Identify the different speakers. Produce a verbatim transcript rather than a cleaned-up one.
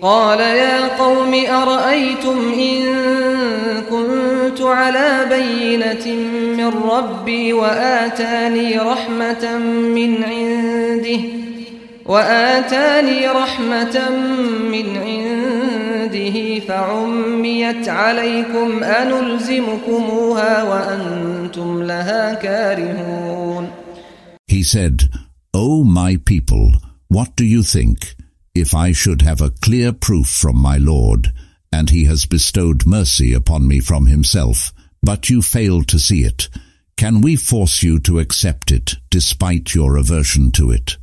Speaker 1: قال يا قوم أرأيتم إن كنت على بينة من ربي وآتاني رحمة من عنده وآتاني رحمة من عنده فعميت عليكم أنلزمكموها وأنتم لها كارهون.
Speaker 2: He said, O my people, what do you think? If I should have a clear proof from my Lord, and he has bestowed mercy upon me from himself, but you fail to see it, can we force you to accept it despite your aversion to it?